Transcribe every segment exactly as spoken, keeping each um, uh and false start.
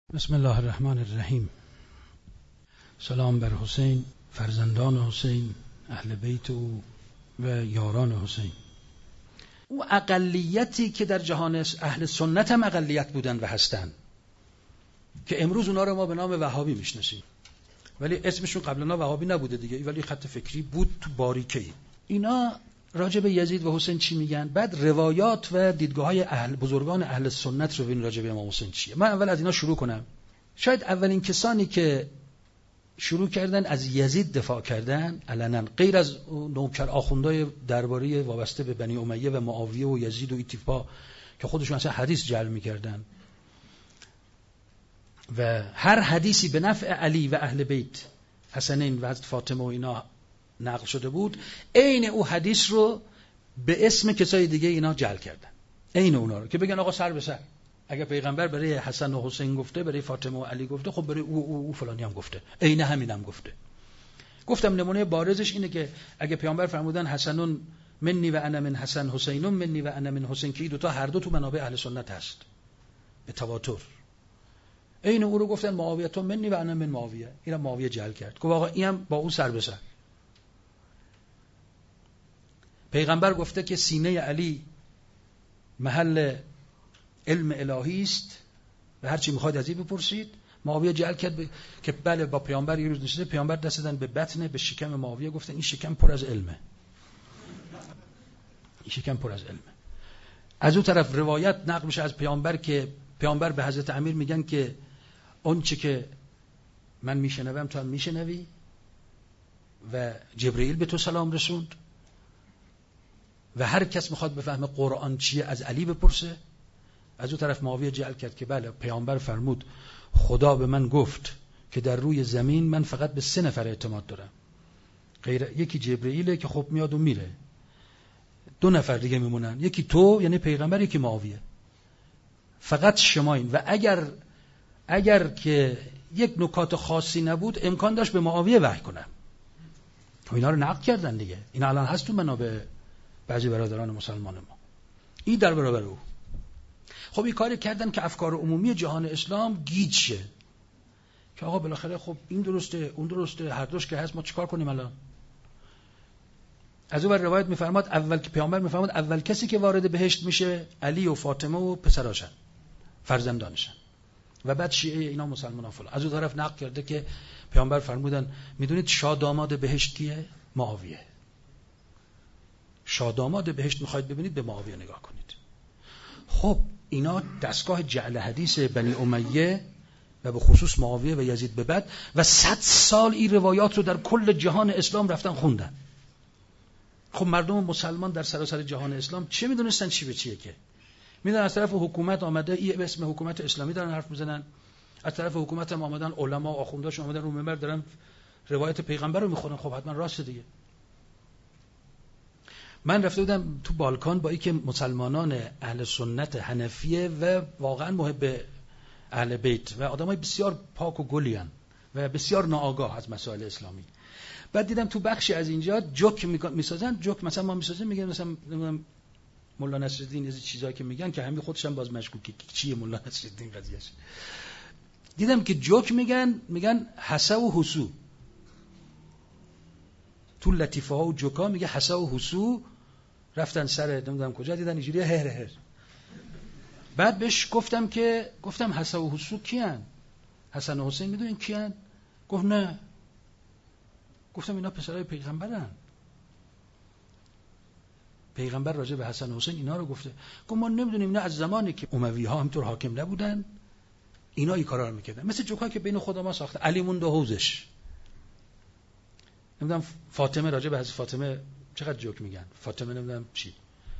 بسم الله الرحمن الرحیم. سلام بر حسین، فرزندان حسین، اهل بیت او و یاران حسین. او اقلیتی که در جهان اهل سنت هم اقلیت بودن و هستن که امروز اونا رو ما به نام وهابی میشناسیم، ولی اسمشون قبلا وهابی نبوده دیگه، ولی خط فکری بود تو باریکه‌ای. اینا راجع به یزید و حسین چی میگن؟ بعد روایات و دیدگاه‌های اهل بزرگان اهل سنت رو ببین راجع به امام حسین چیه. من اول از اینا شروع کنم. شاید اولین کسانی که شروع کردن از یزید دفاع کردن علنا، غیر از نوکر آخوندهای درباری وابسته به بنی امیه و معاویه و یزید و ایتیپا که خودشون اصلا حدیث جعل می‌کردن و هر حدیثی به نفع علی و اهل بیت حسنین و فاطمه و اینا نقل شده بود، عین او حدیث رو به اسم کسای دیگه اینا جعل کردن، عین اونا رو، که بگن آقا سر به سر، اگه پیغمبر برای حسن و حسین گفته، برای فاطمه و علی گفته، خب برای او او, او فلانی هم گفته، عین همین هم گفته. گفتم نمونه بارزش اینه که اگه پیامبر فرمودن حسنون منی و انا من حسن، حسینون منی و انا من حسین، که این دو تا هر دو تو منابع اهل سنت هست به تواتر، عین او رو گفتن معاویه تو منی و انا من معاویه، اینا معاویه جعل کرد، گفت آقا اینم با اون سر به سر. پیغمبر گفته که سینه علی محل علم الهی است و هر چی میخواید از این بپرسید. معاویه جعل کرد ب... که بله با پیامبر یه روز نشسته، پیامبر دست دادن به بطنه، به شکم معاویه، گفتن این شکم پر از علمه، این شکم پر از علمه. از اون طرف روایت نقل میشه از پیامبر که پیامبر به حضرت امیر میگن که اون چه که من میشنوم تو هم میشنوی و جبرئیل به تو سلام رسوند و هر کس میخواد بفهمه قرآن چیه از علی بپرسه. از اون طرف معاویه جعل کرد که بله پیامبر فرمود خدا به من گفت که در روی زمین من فقط به سه نفر اعتماد دارم، غیر یکی جبرئیله که خب میاد و میره، دو نفر دیگه میمونن، یکی تو یعنی پیغمبر، یکی معاویه، فقط شماین. و اگر اگر که یک نکات خاصی نبود امکان داشت به معاویه وحی کنم. اینا رو نقل کردن دیگه، این الان هست تو منابع بعضی برادران مسلمان ما، این در برابر او. خب این کاری کردن که افکار عمومی جهان اسلام گیج شه که آقا بالاخره خب این درسته اون درسته، هر دوش که هست، ما چیکار کنیم الان؟ از اون بر روایت میفرماد اول که پیامبر میفرماد اول کسی که وارد بهشت میشه علی و فاطمه و پسراشن، فرزندانشن، و بعد شیعه اینا مسلمانان فلان. از اون طرف نقل کرده که پیامبر فرمودن میدونید شاداماد بهشت کیه؟ معاویه. شاداماد بهشت میخواید ببینید به معاویه نگاه کنید. خب اینا دستگاه جعل حدیث بنی امیه و به خصوص معاویه و یزید به بعد، و صد سال این روایات رو در کل جهان اسلام رفتن خوندن. خب مردم مسلمان در سراسر جهان اسلام چه میدونستن چی به چیه؟ که میدونن از طرف حکومت آمده ای به اسم حکومت اسلامی دارن حرف میزنن، از طرف حکومت هم آمدن علما و آخونداش آمدن رو منبر دارن روایت پیغمبر رو میخونن. خب حتما راست دیگه. من رفته بودم تو بالکان با اینکه مسلمانان اهل سنت حنفیه و واقعا محب اهل بیت و آدمای بسیار پاک و گلیان و بسیار ناآگاه از مسائل اسلامی. بعد دیدم تو بخشی از اینجا جوک میسازن، جوک مثلا ما میسازیم میگن مثلا نمیدونم مولا نصرالدین از چیزایی که میگن که همین خودش هم باز مشکوکه چیه مولا نصرالدین قضیهش. دیدم که جوک میگن میگن حسا و حسو، تو لطیفه ها و جوکا میگه حسا و حسو رفتن سر نمیدونم کجا، دیدن اینجوری هر هر. بعد بهش گفتم که گفتم حسا و حسو کیان؟ حسن و حسین میدونین کیان؟ گفت نه. گفتم اینا پسرای پیغمبرن، پیغمبر راجع به حسن و حسین اینا رو گفته. گفت ما نمیدونیم، اینا از زمانی که اموی ها همینطور حاکم نبودن اینا این کارا رو میکردن، مثل جوکا که بین خود ما ساخته. علی موند و حوزش. نمیدونم فاطمه راجع به حضرت فاطمه چقدر جوک میگن، فاطمه نمیدونم چی،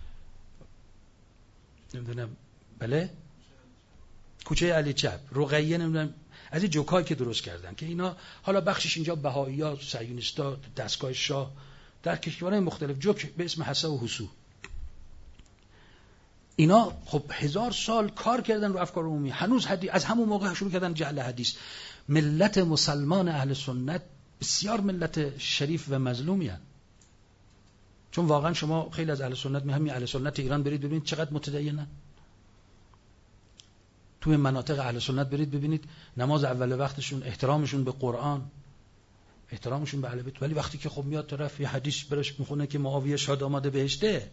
نمیدونم بله کوچه علی چپ، رقیه، نمیدونم از این جوکایی که درست کردن که اینا حالا بخشش اینجا بهائی‌ها، صهیونیست‌ها، دستگاه شاه در کشورهای مختلف جوک به اسم حسا و حسو. اینا خب هزار سال کار کردن رو افکار عمومی، هنوز حدیث از همون موقع شروع کردن جعل حدیث. ملت مسلمان اهل سنت بسیار ملت شریف و مظلومی هستند، چون واقعا شما خیلی از اهل سنت می همین اهل سنت ایران برید ببینید چقدر متدینن. توی مناطق اهل سنت برید ببینید نماز اول وقتشون احترامشون به قرآن، احترامشون به اهل بیت. ولی وقتی که خب میاد طرف یه حدیث براش میخونه که معاویه شادآمد بهشته،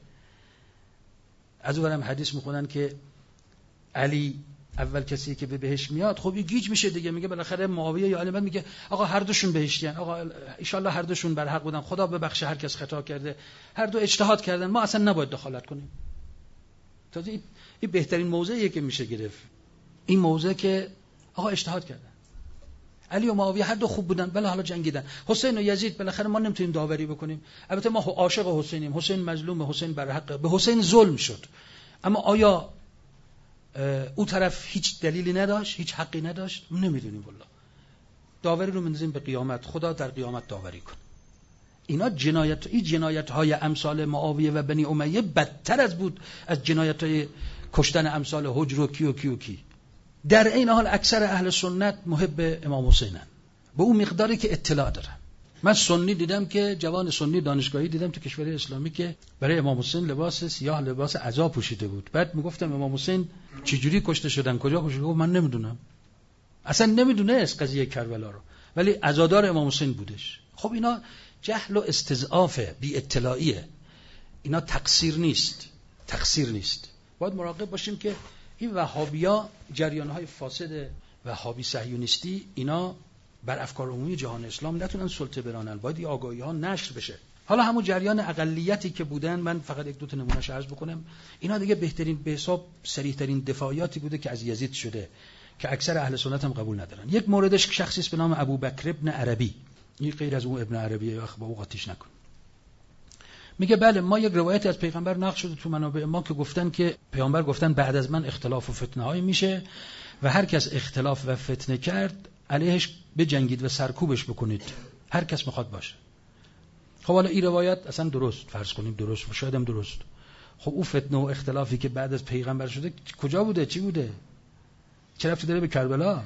از اونم حدیث میخونن که علی اول کسی که به بهشت میاد، خب یه گیج میشه دیگه، میگه بالاخره معاویه یا علی، بعد میگه آقا هر دوشون بهشتیان، آقا ان شاءالله هر دوشون بر حق بودن، خدا ببخشه هر کس خطا کرده، هر دو اجتهاد کردن، ما اصلا نباید دخالت کنیم. تازه این بهترین موضعیه که میشه گرفت، این موضع که آقا اجتهاد کردن، علی و معاویه هر دو خوب بودن، بله حالا جنگیدن، حسین و یزید بالاخره ما نمیتونیم داوری بکنیم، البته ما عاشق حسینیم، حسین مظلوم، حسین بر حق، به حسین ظلم شد، اما آیا او طرف هیچ دلیلی نداشت، هیچ حقی نداشت؟ نمیدونیم والله. داوری رو میندازیم به قیامت، خدا در قیامت داوری کن. اینا جنایت، این جنایت های امثال معاویه و بنی امیه بدتر از بود از جنایت های کشتن امثال حجر و کی و کی و کی. در این حال اکثر اهل سنت محب امام حسینن، به اون مقداری که اطلاع دارن. من سنی دیدم که جوان سنی دانشگاهی دیدم تو کشور اسلامی که برای امام حسین لباس سیاه، لباس عزا پوشیده بود. بعد میگفتم امام حسین چجوری کشته شدن، کجا کشته شدن؟ من نمیدونم، اصلا نمیدونه از قضیه کربلا رو، ولی عزادار امام حسین بودش. خب اینا جهل و استضعاف، بی اطلاعیه، اینا تقصیر نیست، تقصیر نیست. باید مراقب باشیم که این وهابیا، جریان‌های فاسد وهابی صهیونیستی، اینا بر افکار عمومی جهان اسلام نتونن سلطه برانن، باید این آگاهی‌ها نشر بشه. حالا همون جریان اقلیتی که بودن، من فقط یک دو تا نمونهش عرض بکنم، اینا دیگه بهترین به حساب صریح‌ترین دفاعیاتی بوده که از یزید شده که اکثر اهل سنت هم قبول ندارن. یک موردش شخصی است به نام ابوبکر ابن عربی، این غیر از اون ابن عربیه، اخ با او قاطیش نکن. میگه بله ما یک روایتی از پیغمبر نقل شده تو منابع ما که گفتن که پیامبر گفتن بعد از من اختلاف و فتنه های میشه و هر کس اختلاف و فتنه کرد علیهش بجنگید و سرکوبش بکنید، هر کس میخواد باشه. خب حالا این روایت اصلا درست فرض کنیم درست، شاید هم درست. خب اون فتنه و اختلافی که بعد از پیغمبر شده کجا بوده، چی بوده، چه ربطی داره به کربلا؟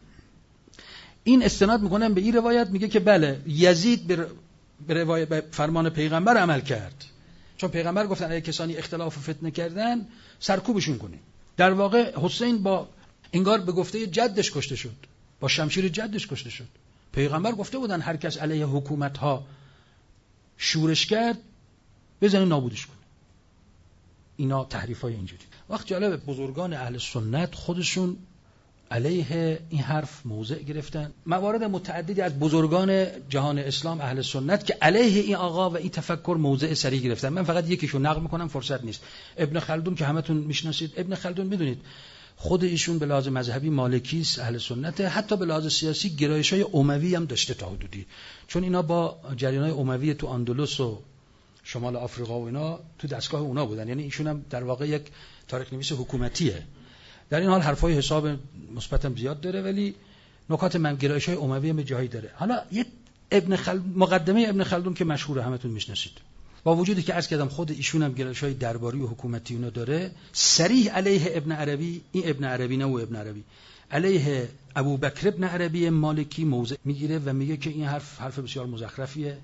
این استناد میکنم به این روایت، میگه که بله یزید به به روایت به فرمان پیغمبر عمل کرد، چون پیغمبر گفتن اگه کسانی اختلاف و فتنه کردن سرکوبشون کنیم. در واقع حسین با انگار به گفته جدش کشته شد، با شمشیر جدش کشته شد. پیغمبر گفته بودن هر کس علیه حکومت ها شورش کرد بزنید نابودش کنید. اینا تحریف های اینجوری. وقت جالب بزرگان اهل سنت خودشون علیه این حرف موضع گرفتن. موارد متعددی از بزرگان جهان اسلام اهل سنت که علیه این آقا و این تفکر موضع صریح گرفتن. من فقط یکیشو نقل میکنم، فرصت نیست. ابن خلدون که همتون میشناسید، ابن خلدون میدونید خود ایشون به لحاظ مذهبی مالکی است، اهل سنت، حتی به لحاظ سیاسی گرایش‌های اموی هم داشته تا حدودی، چون اینا با جریان‌های اموی تو اندلس و شمال آفریقا و اینا تو دستگاه اونا بودن، یعنی ایشون هم در واقع یک تاریخ نویس حکومتیه. در این حال حرفای حساب مثبتم زیاد داره، ولی نکات منگرایش‌های اموی هم جایی داره. حالا یک ابن خلدون، مقدمه ابن خلدون که مشهوره همتون میشناسید، با وجودی که عرض کردم خود ایشون هم گرایش‌های درباری و حکومتی اونو داره، صریح علیه ابن عربی، این ابن عربی نه و ابن عربی، علیه ابوبکر ابن عربی مالکی موضع میگیره و میگه که این حرف حرف بسیار مزخرفیه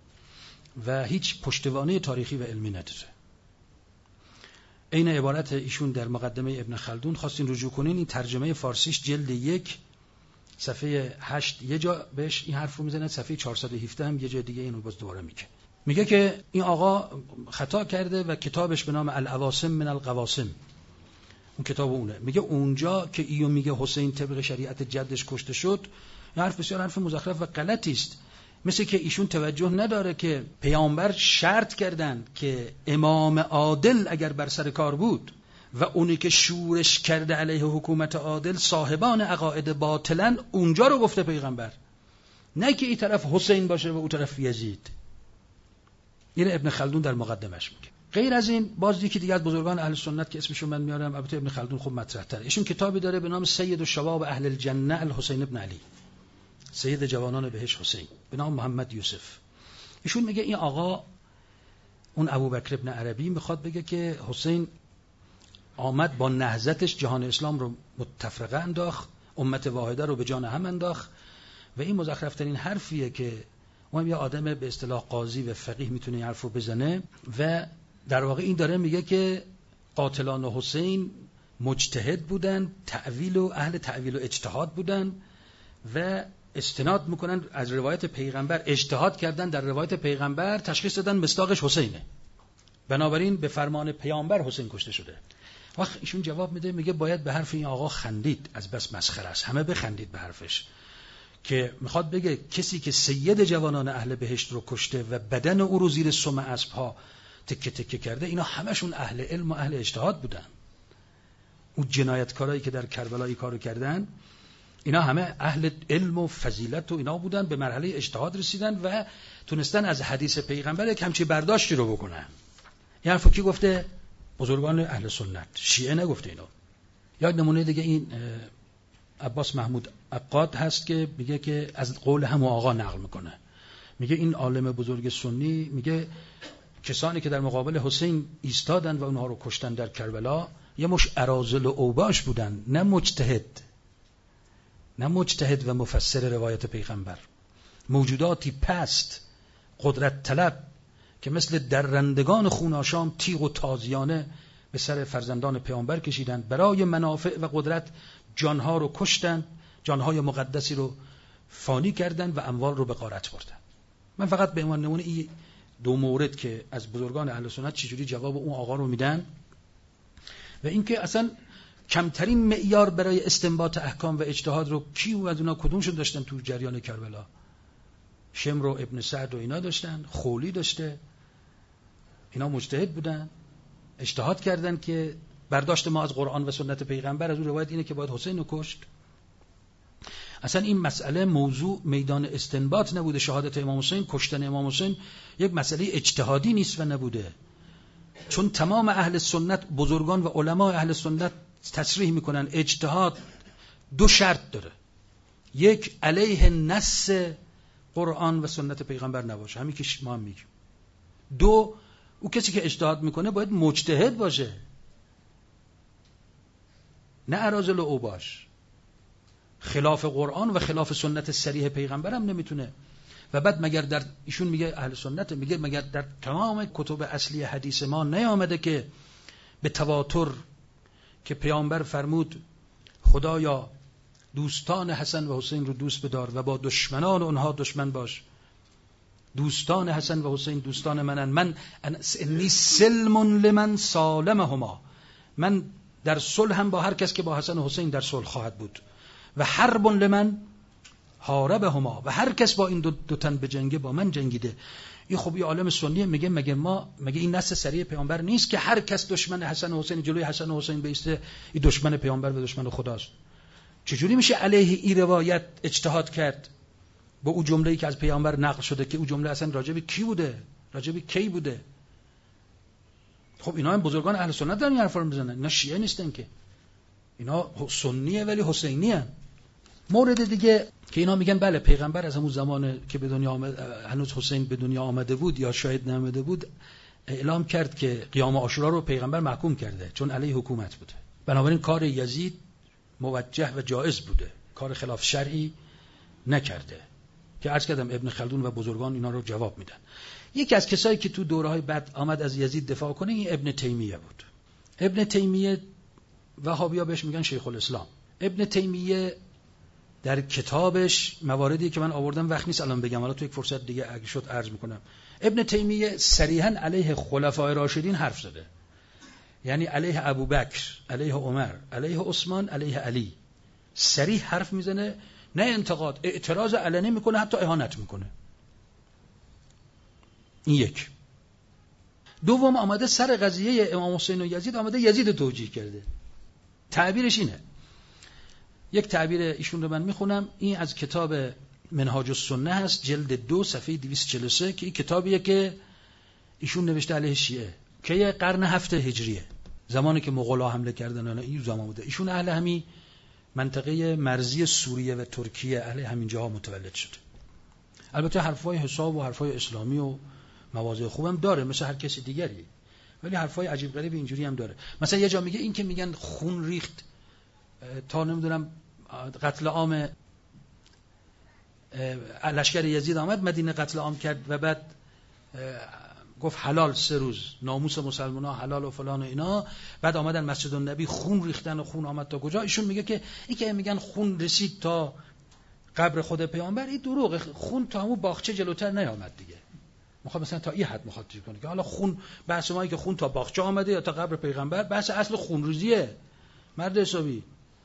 و هیچ پشتوانه تاریخی و علمی نداره. این عبارت ایشون در مقدمه ابن خلدون، خواستین رجوع کنین، این ترجمه فارسیش جلد یک صفحه هشت یه جا بهش این حرف رو میزنه، صفحه چهارصد و هفده هم یه جا دیگه اینو باز دوباره میگه. میگه که این آقا خطا کرده و کتابش به نام العواصم من القواسم، اون کتاب اونه. میگه اونجا که ایو میگه حسین طبق شریعت جدش کشته شد، این حرف بسیار حرف مزخرف و غلطی است. مثل که ایشون توجه نداره که پیامبر شرط کردن که امام عادل اگر بر سر کار بود و اونی که شورش کرده علیه حکومت عادل صاحبان عقاید باطلن، اونجا رو گفته پیغمبر، نه که این طرف حسین باشه و اون طرف یزید. این ابن خلدون در مقدمش میگه. غیر از این باز یکی دیگه از بزرگان اهل سنت که اسمشو من میارم، البته ابن خلدون خوب مطرح تره، ایشون کتابی داره به نام سید الشباب اهل الجنه الحسین ابن علی، سید جوانان بهشت حسین، به نام محمد یوسف. ایشون میگه این آقا، اون ابوبکر ابن عربی، میخواد بگه که حسین آمد با نهضتش جهان اسلام رو متفرقه انداخت، امت واحده رو به جان هم انداخت و این مزخرفترین حرفیه که اون یه آدم به اصطلاح قاضی و فقیه میتونه این حرف رو بزنه و در واقع این داره میگه که قاتلان حسین مجتهد بودن، تعویل و اهل تعویل و اجتهاد بودن و استناد میکنن از روایت پیغمبر، اجتهاد کردن در روایت پیغمبر، تشخیص دادن مصداقش حسینه، بنابراین به فرمان پیامبر حسین کشته شده. وقت ایشون جواب میده، میگه باید به حرف این آقا خندید، از بس مسخره است، همه بخندید به حرفش، که میخواد بگه کسی که سید جوانان اهل بهشت رو کشته و بدن او رو زیر سم اسب‌ها تکه تکه کرده، اینا همشون اهل علم و اهل اجتهاد بودن. اون جنایتکارایی که در کربلا این کارو کردن، اینا همه اهل علم و فضیلت و اینا بودن، به مرحله اجتهاد رسیدن و تونستن از حدیث پیغمبر یک همچی برداشتی رو بکنن. این حرفو کی گفته؟ بزرگان اهل سنت، شیعه نگفته اینو. یا نمونه دیگه این عباس محمود عقاد هست که میگه که از قول همون آقا نقل میکنه، میگه این عالم بزرگ سنی میگه کسانی که در مقابل حسین ایستادن و اونها رو کشتن در کربلا یه مش اراذل و اوباش بودن، نه مجتهد، نه مجتهد و مفسر روایت پیغمبر، موجوداتی پست قدرت طلب که مثل درندگان خوناشام تیغ و تازیانه به سر فرزندان پیامبر کشیدن، برای منافع و قدرت جانها رو کشتن، جانهای مقدسی رو فانی کردن و اموال رو به غارت بردن. من فقط به عنوان نمونه این دو مورد که از بزرگان اهل سنت چجوری جواب اون آقا رو میدن و اینکه اصلا کمترین معیار برای استنباط احکام و اجتهاد رو کی و از اونا کدومشون داشتن تو جریان کربلا؟ شمر و ابن سعد و اینا داشتن، خولی داشته، اینا مجتهد بودن، اجتهاد کردن که برداشت ما از قرآن و سنت پیغمبر از اون روایت اینه که باید حسین رو کشت. اصلا این مسئله موضوع میدان استنباط نبوده، شهادت امام حسین، کشتن امام حسین یک مسئله اجتهادی نیست و نبوده، چون تمام اهل سنت، بزرگان و علما اهل سنت تصریح میکنن اجتهاد دو شرط داره، یک علیه نص قرآن و سنت پیغمبر نباشه، همین که ما هم میگیم، دو او کسی که اجتهاد میکنه باید مجتهد باشه، نه اراذل و اوباش، خلاف قرآن و خلاف سنت صریح پیغمبر هم نمیتونه. و بعد مگر در ایشون میگه اهل سنت، میگه مگر در تمام کتب اصلی حدیث ما نیامده که به تواتر که پیامبر فرمود خدایا دوستان حسن و حسین رو دوست بدار و با دشمنان اونها دشمن باش، دوستان حسن و حسین دوستان منن، من انی سلم لمن سالمهما، من در صلح هم با هر کس که با حسن و حسین در صلح خواهد بود، و حرب لمن حاربهما، و هر کس با این دو, دو تن به جنگه با من جنگیده. این خب یه عالم سنیه میگه مگه ما مگه این نص صریح پیامبر نیست که هر کس دشمن حسن و حسین جلوی حسن و حسین بیسته این دشمن پیامبر و دشمن خداست؟ چجوری میشه علیه این روایت اجتهاد کرد با اون جمله‌ای که از پیامبر نقل شده که اون جمله اصلا راجع به کی بوده، راجع به کی بوده؟ خب اینا هم بزرگان اهل سنت دارن این حرفا رو میزنن، اینا شیعه نیستن که، اینا سنیه ولی حسینی هستن. مورد دیگه که اینا میگن بله پیغمبر از همون زمان که به دنیا آمد، هنوز حسین به دنیا آمده بود یا شاید نآمده بود، اعلام کرد که قیام عاشورا رو پیغمبر محکوم کرده چون علیه حکومت بوده، بنابراین کار یزید موجه و جایز بوده، کار خلاف شرعی نکرده، که عرض کردم ابن خلدون و بزرگان اینا رو جواب میدن. یکی از کسایی که تو دوره‌های بعد آمد از یزید دفاع کنه این ابن تیمیه بود. ابن تیمیه وهابی‌ها بهش میگن شیخ الاسلام. ابن تیمیه در کتابش مواردی که من آوردم وقت نیست الان بگم، حالا تو یک فرصت دیگه اگه شد عرض میکنم. ابن تیمیه صریحاً علیه خلفای راشدین حرف زده، یعنی علیه ابوبکر، علیه عمر، علیه عثمان، علیه علی، صریح حرف میزنه، نه انتقاد، اعتراض علنی میکنه، حتی اهانت میکنه. این یک. دوم آمده سر قضیه امام حسین و یزید آمده یزید توجیه کرده، تعبیرش اینه، یک تعبیر ایشون رو من میخونم، این از کتاب منهاج السنه هست، جلد دو صفحه دویست و چهل و سه، که این کتابیه که ایشون نوشته علیه شیعه، که یه قرن هفت هجریه، زمانی که مغول‌ها حمله کردن، نه این زمان بوده. ایشون اهل همین منطقه مرزی سوریه و ترکیه، اهل همین جاها متولد شده. البته حرفای حساب و حرفای اسلامی و مواضع خوبم داره مثل هر کسی دیگری، ولی حرفای عجیب غریب اینجوری هم داره. مثلا یه جا میگه این که میگن خون ریخت تا نمیدونم قتل عام لشکر یزید آمد مدینه قتل عام کرد و بعد گفت حلال سه روز ناموس مسلمان‌ها حلال و فلان و اینا، بعد آمدن مسجد النبی خون ریختن و خون آمد تا کجا. ایشون میگه که این که میگن خون رسید تا قبر خود پیامبر، این دروغه، خون تا همون باغچه جلوتر نیامد دیگه. میخواد مثلا تا این حد میخواد چیز کنه که حالا خون بحث ما که خون تا باغچه آمده یا تا قبر پیغمبر، بحث اصل خونریزیه مرد حسابی.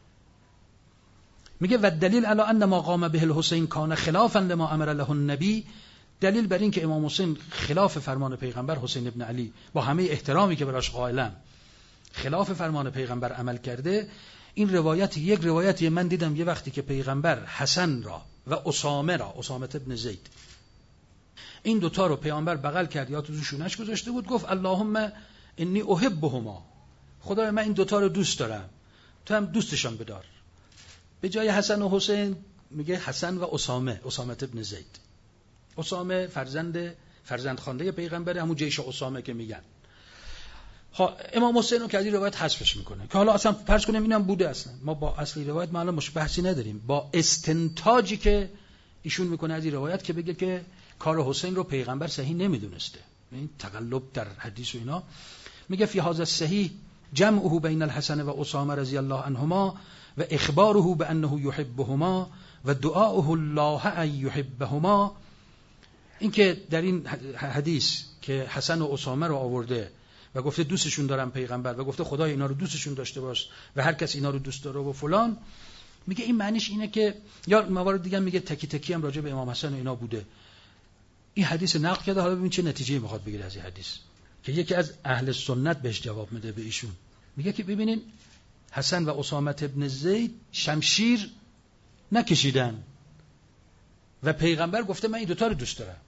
میگه و دلیل علی ان ما قام به الحسین کان خلافا لما امر له النبی، دلیل بر این که امام حسین خلاف فرمان پیغمبر، حسین ابن علی با همه احترامی که براش قائلم خلاف فرمان پیغمبر عمل کرده. این روایت یک روایتی من دیدم یه وقتی که پیغمبر حسن را و اسامه را، اسامه ابن زید، این دوتا رو پیامبر بغل کرد یا تو شونش گذاشته بود، گفت اللهم انی احبهما، خدای من این دوتا رو دوست دارم، تو هم دوستشان بدار. به جای حسن و حسین میگه حسن و اسامه، اسامه ابن زید. اسامه فرزند فرزند خوانده پیغمبر، همون جیش اسامه که میگن. امام حسین رو که از این روایت حذفش میکنه که حالا اصلا فرض کنیم اینم بوده، اصلا ما با اصلی روایت ما الان مش بحثی نداریم، با استنتاجی که ایشون میکنه از این روایت که بگه که کار حسین رو پیغمبر صحیح نمیدونسته، این تقلب در حدیث و اینا. میگه فی هذا الصحیح جمعه بین الحسن و اسامه رضی الله عنهما و اخباره بانه یحبهما و دعاءه الله ان یحبهما. این که در این حدیث که حسن و اسامه رو آورده و گفته دوستشون دارم پیغمبر و گفته خدای اینا رو دوستشون داشته باش و هر کس اینا رو دوست داره و فلان، میگه این معنیش اینه که، یا موارد دیگه میگه تکی تکی هم راجع به امام حسن و اینا بوده. این حدیث نقل کرده، حالا ببین چه نتیجه‌ای میخواد بگیره از این حدیث که یکی از اهل سنت بهش جواب میده به ایشون. میگه که ببینین حسن و اسامه ابن زید شمشیر نکشیدن و پیغمبر گفته من این دوتا رو دوست دارم،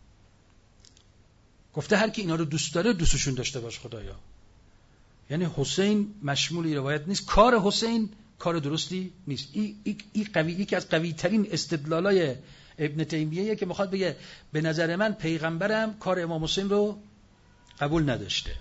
گفته هر کی اینا رو دوست داره دوستشون داشته باش خدایا. یعنی حسین مشمول این روایت نیست، کار حسین کار درستی نیست. این ای ای قوی، یکی از قوی ترین استدلالای ابن تیمیه که میخواد بگه به نظر من پیغمبرم کار امام حسین رو قبول نداشته.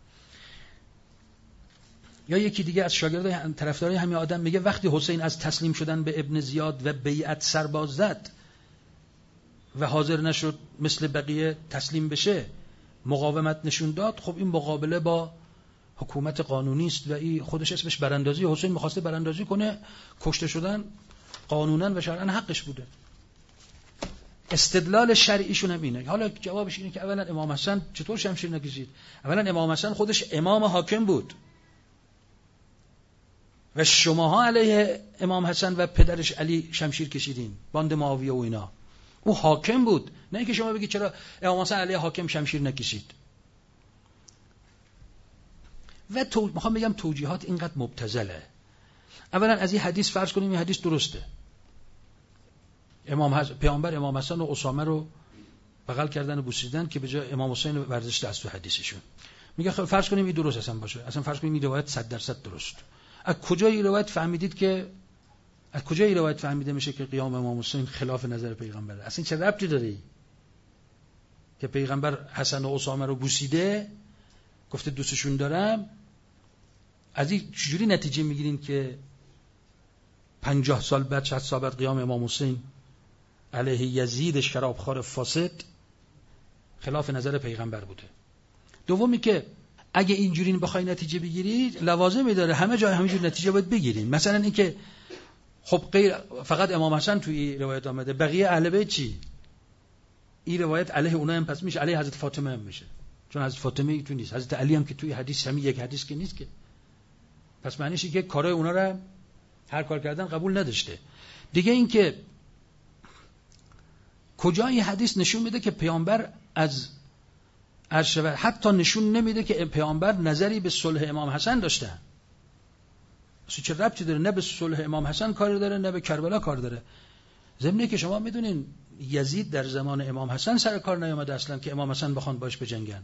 یا یکی دیگه از شاگردای طرفدارای همین آدم میگه وقتی حسین از تسلیم شدن به ابن زیاد و بیعت سرباز زد و حاضر نشد مثل بقیه تسلیم بشه، مقاومت نشون داد، خب این مقابله با حکومت قانونی است و این خودش اسمش براندازی. حسین می‌خواسته براندازی کنه، کشته شدن قانونا و شرعاً حقش بوده. استدلال شرعیشون هم اینه. حالا جوابش اینه که اولا امام حسن چطور شمشیر نکشید؟ اولا امام حسن خودش امام حاکم بود و شماها علیه امام حسن و پدرش علی شمشیر کشیدین، باند معاویه و اینا. او حاکم بود، نه اینکه شما بگید چرا امام حسن علیه حاکم شمشیر نکشید. و تو میخوام بگم توجیهات اینقدر مبتذله. اولا از این حدیث فرض کنیم این حدیث درسته، امام حسن پیامبر امام حسن و اسامه رو بغل کردن و بوسیدن که به جای امام حسین ورزش دست تو حدیثشون. میگه خب فرض کنیم این درست اصلا باشه، اصلا فرض کنیم این روایت صد درصد درست. از کجا این روایت فهمیدید که از کجا این روایت فهمیده میشه که قیام امام حسین خلاف نظر پیغمبره؟ اصلا چه ربطی داره که پیغمبر حسن و اسامه رو بوسیده، گفته دوستشون دارم؟ از این چجوری نتیجه میگیرین که پنجاه سال بعد، شصت سال بعد قیام امام حسین علیه یزید شرابخوار فاسد خلاف نظر پیغمبر بوده؟ دومی که اگه اینجوری بخوای نتیجه بگیرید لوازمی داره، همه جای همینجور نتیجه باید بگیریم. مثلا اینکه خب غیر فقط امام حسن توی روایت آمده، بقیه اهل بیت چی؟ این روایت علیه اونها هم پس میشه، علیه حضرت فاطمه هم میشه، چون حضرت فاطمه تو نیست، حضرت علی هم که توی حدیث همین یک حدیث که نیست که، پس معنیش اینه که کارهای اونها رو هر کار کردن قبول نداشته. دیگه این که کجا این حدیث نشون میده که پیامبر از ارشد، حتی نشون نمیده که پیامبر نظری به صلح امام حسن داشته. اصلا چه ربطی داره؟ نه به صلح امام حسن کار داره نه به کربلا کار داره. ضمن که شما میدونین یزید در زمان امام حسن سر کار نیامده اصلا که امام حسن بخوان باش بجنگن.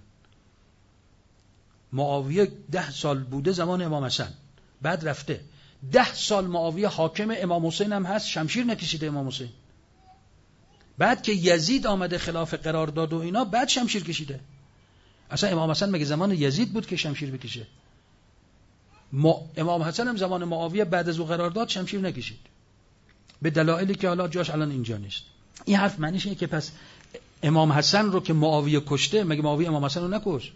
معاویه ده سال بوده زمان امام حسن، بعد رفته ده سال معاویه حاکم، امام حسین هم هست، شمشیر نکشیده امام حسین. بعد که یزید آمده خلاف قرار داد و اینا، بعد شمشیر کشیده. اصلا امام حسن مگه زمان یزید بود که شمشیر بکشه؟ ما امام حسن هم زمان معاویه بعد از او قرار داد شمشیر نکشید، به دلایلی که حالا جاش الان اینجا نیست. این حرف معنیش اینه که پس امام حسن رو که معاویه کشته، مگه معاویه امام حسن رو نکش؟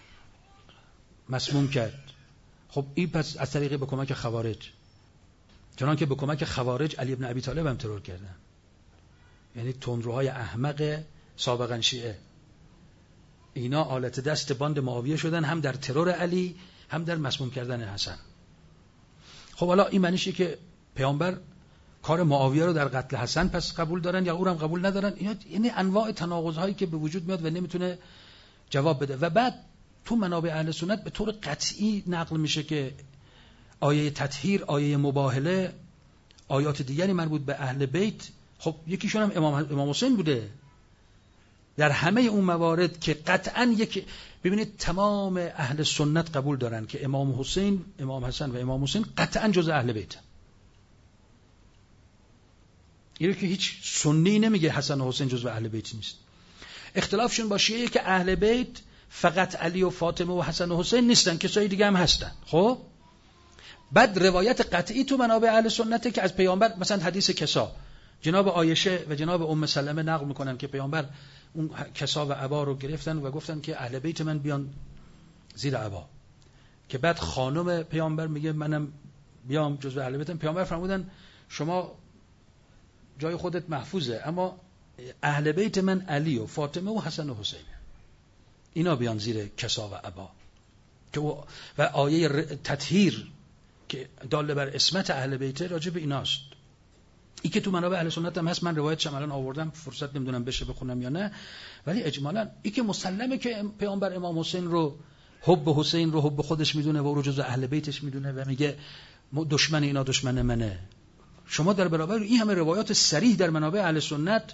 مسموم کرد. خب این پس از طریق به کمک خوارج، چنان که به کمک خوارج علی ابن ابی طالب هم ترور کردن. یعنی تندروهای احمق سابقا شیعه، اینا آلت دست باند معاویه شدن، هم در ترور علی هم در مسموم کردن حسن. خب حالا این معنیشه که پیامبر کار معاویه رو در قتل حسن پس قبول دارن یا او رو هم قبول ندارن؟ یعنی انواع تناقض‌هایی که به وجود میاد و نمیتونه جواب بده. و بعد تو منابع اهل سنت به طور قطعی نقل میشه که آیه تطهیر، آیه مباهله، آیات دیگری مربوط به اهل بیت، خب یکیشون هم امام امام حسین بوده. در همه اون موارد که قطعاً یک، ببینید تمام اهل سنت قبول دارن که امام حسین، امام حسن و امام حسین قطعاً جز اهل بیت. اینو که هیچ سنی نمیگه حسن و حسین جز اهل بیت نیست. اختلافشون با شیعه که اهل بیت فقط علی و فاطمه و حسن و حسین نیستن، کسای دیگه هم هستن. خب بعد روایت قطعی تو منابع اهل سنته که از پیامبر، مثلا حدیث کسا، جناب عایشه و جناب ام سلمه نقل میکنن که پیامبر اون کسا و عبا رو گرفتن و گفتن که اهل بیت من بیان زیر عبا، که بعد خانم پیامبر میگه منم بیام جزو اهل بیتم. پیامبر فرمودن شما جای خودت محفوظه، اما اهل بیت من علی و فاطمه و حسن و حسین، اینا بیان زیر کسا و عبا. که و آیه تطهیر که داله بر اسمت اهل بیت راجع به ایناست. این که تو منابع اهل سنت هم هست، من روایتش الان آوردم، فرصت نمیدونم بشه بخونم یا نه، ولی اجمالاً این که مسلمه که پیامبر امام حسین رو، حب حسین رو حب خودش میدونه و او رو جزو اهل بیتش میدونه و میگه دشمن اینا دشمن منه. شما در برابر این همه روایات صریح در منابع اهل سنت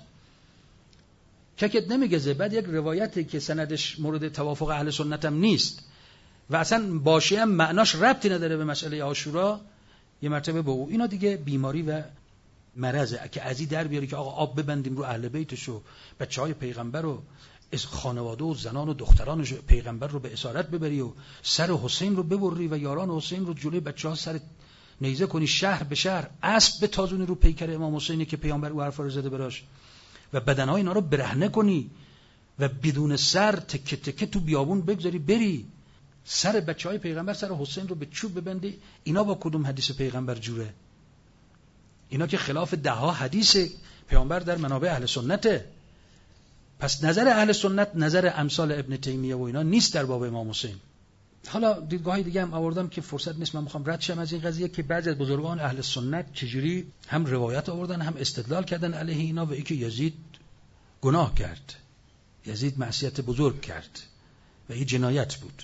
ککت نمیگزه. بعد یک روایتی که سندش مورد توافق اهل سنت هم نیست و اصلا باشه هم معناش ربطی نداره به مسئله عاشورا، یه مرتبه به او، اینا دیگه بیماری و مرضه که ازی در بیاری که آقا آب ببندیم رو اهل بیتش و بچهای پیغمبر و خانواده و زنان و دختران پیغمبر رو به اسارت ببری و سر حسین رو ببری و یاران حسین رو جلوی بچه‌ها سر نیزه کنی، شهر به شهر اسب بتازونی رو پیکر امام حسینی که پیامبر او حرفا رو زده براش و بدنهای اینا رو برهنه کنی و بدون سر تکه تکه تو بیابون بگذاری بری، سر بچهای پیغمبر، سر حسین رو به چوب ببندی. اینا با کدوم حدیث پیغمبر جوره؟ اینا که خلاف ده ها حدیث پیامبر در منابع اهل سنته. پس نظر اهل سنت نظر امثال ابن تیمیه و اینا نیست در باب امام حسین. حالا دیدگاهی دیگه هم آوردم که فرصت نیست، من میخوام رد شم از این قضیه که بعضی از بزرگان اهل سنت چجوری هم روایت آوردن هم استدلال کردن علیه اینا و اینکه یزید گناه کرد، یزید معصیت بزرگ کرد و این جنایت بود.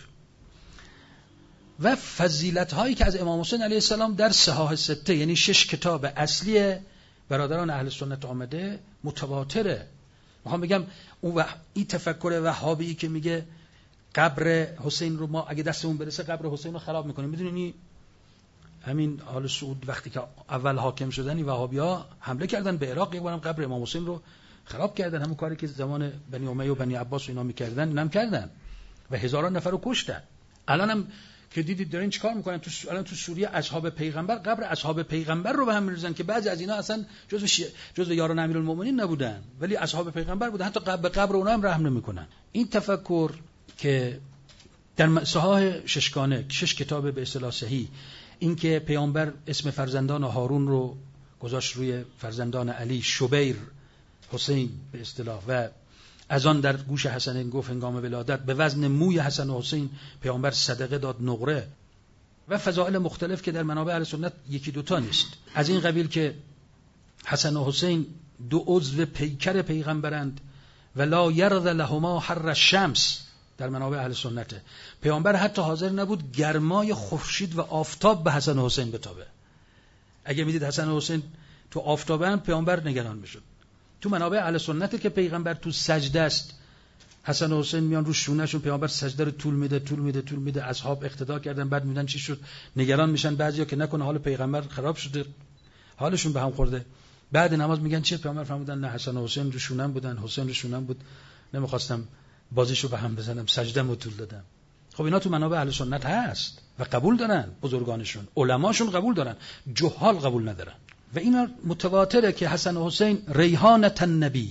و فضیلت هایی که از امام حسین علیه السلام در صحاح سته، یعنی شش کتاب اصلی برادران اهل سنت آمده، متواتره. میخوام بگم اون این تفکر وهابی که میگه قبر حسین رو ما اگه دستمون برسه قبر حسین رو خراب میکنیم، میدونی همین آل سعود وقتی که اول حاکم شدن این وهابی‌ها حمله کردن به عراق، یک بارم قبر امام حسین رو خراب کردن، همون کاری که زمان بنی امیه و بنی عباس و اینا میکردن اینم کردن و هزاران نفر رو کشتن. الانم که دیدید دارین چیکار میکنن تو الان تو سوریه اصحاب پیغمبر، قبر اصحاب پیغمبر رو به هم میریزن که بعضی از اینا اصلا جزو شی... جزو یاران امیرالمومنین نبودن ولی اصحاب پیغمبر بودن، حتی قبر قبر اونها هم رحم نمیکنن. این تفکر که در صحاح ششگانه، شش کتاب به اصطلاح صحیح، این که پیامبر اسم فرزندان هارون رو گذاشت روی فرزندان علی، شبیر، حسین به اصطلاح، و از آن در گوش حسن گفت هنگام ولادت، به وزن موی حسن و حسین پیامبر صدقه داد نقره، و فضائل مختلف که در منابع اهل سنت یکی دوتا نیست. از این قبیل که حسن و حسین دو عضو پیکر پیغمبرند و لا یرض لهما حر الشمس، در منابع اهل سنته. پیامبر حتی حاضر نبود گرمای خورشید و آفتاب به حسن و حسین بتابه. اگه میدید حسن و حسین تو آفتابن پیامبر نگران میشد. تو منابع اهل سنته که پیغمبر تو سجده است، حسن و حسین میان رو شونهشون، پیامبر سجده رو طول میده طول میده طول میده، اصحاب اقتدا کردن، بعد میدن چی شد، نگران میشن بعضیا که نکنه حال پیغمبر خراب شده، حالشون به هم خورده. بعد نماز میگن چه؟ پیامبر فرمودن نه، حسن و حسین رو شونم بودن، حسین رو شونم بود، نمیخواستم بازیشو به هم بزنم، سجده‌مو طول دادم. خب اینا تو منابع اهل سنت هست و قبول دارن، بزرگانشون، علماشون قبول دارن، جهال قبول ندارن. و اینا متواتره که حسن و حسین ریحانة النبی،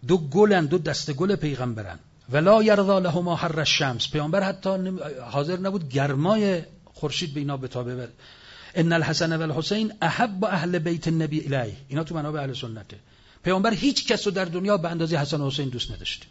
دو گلن، دو دسته گل پیغمبرن. ولا یرضا لهما حر الشمس، پیامبر حتی حاضر نبود گرمای خورشید به اینا بتابه. ان الحسن و الحسین احب اهل بیت النبی الیه، اینا تو منابع اهل سنته. پیامبر هیچ کس رو در دنیا به اندازه حسن و حسین دوست نداشت.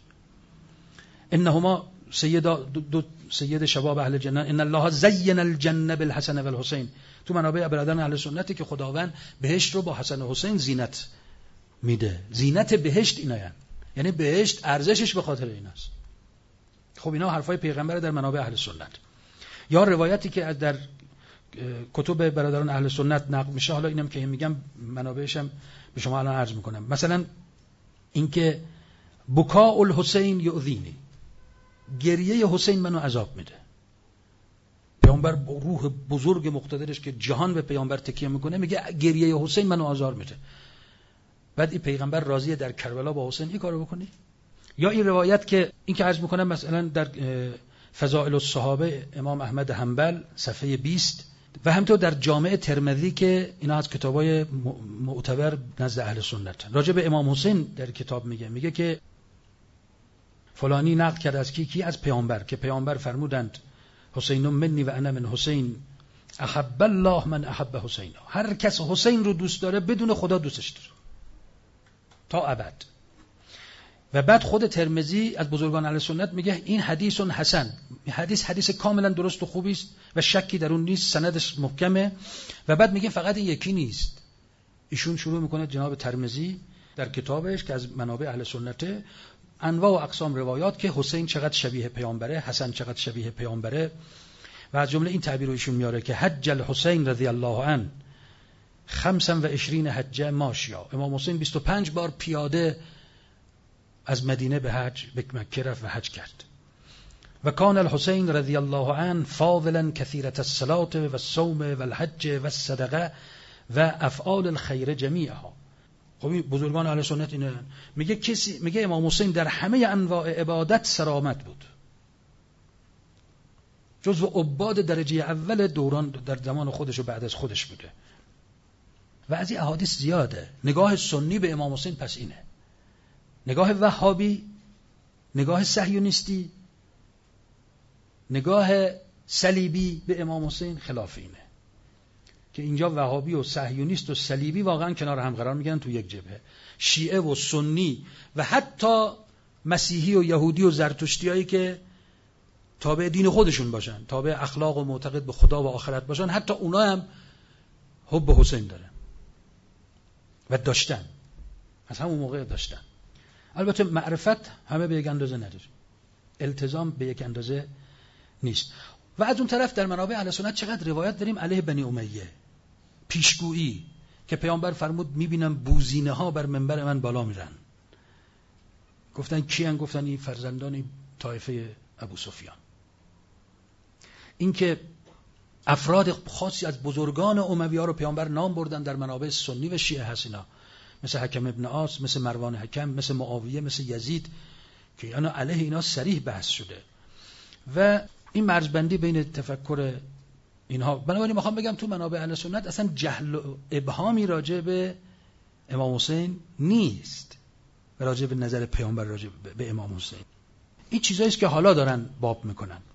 انهما سیدا دو, دو سید شباب اهل جنه، ان الله زین الجنه بالحسن و الحسین. تو منابع برادران اهل سنتی که خداوند بهشت رو با حسن و حسین زینت میده. زینت بهشت ایناین، یعنی بهشت ارزشش به خاطر ایناست. خب اینا حرفای پیغمبر در منابع اهل سنت. یا روایتی که در کتب برادران اهل سنت نقل میشه، حالا اینم که میگم منابعش هم به شما الان عرض میکنم. مثلا اینکه بکاء الحسین یؤذینی، گریه حسین منو عذاب میده. پیامبر با روح بزرگ مقتدرش که جهان به پیامبر تکیه میکنه میگه گریه حسین منو آزار میده. بعد این پیغمبر راضیه در کربلا با حسین این کارو بکنی؟ یا این روایت که این که عرض میکنم مثلا در فضائل الصحابه امام احمد حنبل صفحه بیست و همینطور در جامع ترمذی که اینا از کتابای معتبر نزد اهل سنت راجع به امام حسین در کتاب میگه میگه که فلانی نقل کرد از کی کی از پیامبر که پیامبر فرمودند حسین منی و انا من حسین احب الله من احب حسین. هر کس حسین رو دوست داره بدون خدا دوستش داره تا ابد. و بعد خود ترمذی از بزرگان اهل سنت میگه این حدیث حسن، حدیث حدیث کاملا درست و خوبی است و شکی در اون نیست، سندش محکمه. و بعد میگه فقط این یکی نیست. ایشون شروع میکنه جناب ترمذی در کتابش که از منابع اهل سنته انواع و اقسام روایات که حسین چقدر شبیه پیامبره، حسن چقدر شبیه پیامبره. و از جمله این تعبیر رو ایشون میاره که حج الحسین رضی الله عنه خمسا و عشرین حجه ماشیا. امام حسین بیست و پنج بار پیاده از مدینه به حج به مکه رفت و حج کرد. و کان الحسین رضی الله عنه فاضلا کثیرة الصلاة و الصوم و الحج و الصدقه و افعال الخیر جمیعها. خب بزرگان اهل سنت اینه میگه کسی میگه امام حسین در همه انواع عبادت سرامت بود، جزو عباد درجه اول دوران در زمان خودش و بعد از خودش بوده. و از این احادیث زیاده. نگاه سنی به امام حسین پس اینه، نگاه وهابی، نگاه صهیونیستی، نگاه صلیبی به امام حسین خلاف اینه که اینجا وهابی و صهیونیست و صلیبی واقعا کنار هم قرار میگیرن تو یک جبهه. شیعه و سنی و حتی مسیحی و یهودی و زرتشتیایی که تابع دین خودشون باشن، تابع اخلاق و معتقد به خدا و آخرت باشن، حتی اونا هم حب حسین دارن و داشتن، از همون موقع داشتن. البته معرفت همه به یک اندازه نداره، التزام به یک اندازه نیست. و از اون طرف در منابع اهل سنت چقدر روایت داریم علیه بنی امیه، پیشگویی که پیامبر فرمود میبینم بوزینه ها بر منبر من بالا میرن. گفتن کیان؟ گفتن این فرزندان این طایفه ابو سفیان. این که افراد خاصی از بزرگان اموی ها رو پیامبر نام بردن در منابع سنی و شیعه هستینا، مثل حکم ابن عاص، مثل مروان حکم، مثل معاویه، مثل یزید، که اینا علیه اینا صریح بحث شده. و این مرزبندی بین تفکر اینها، بنابراین میخوام بگم تو منابع اهل سنت اصلا جهل و ابهامی راجع به امام حسین نیست، راجع به نظر پیامبر راجع به امام حسین. این چیزایی است که حالا دارن باب میکنن.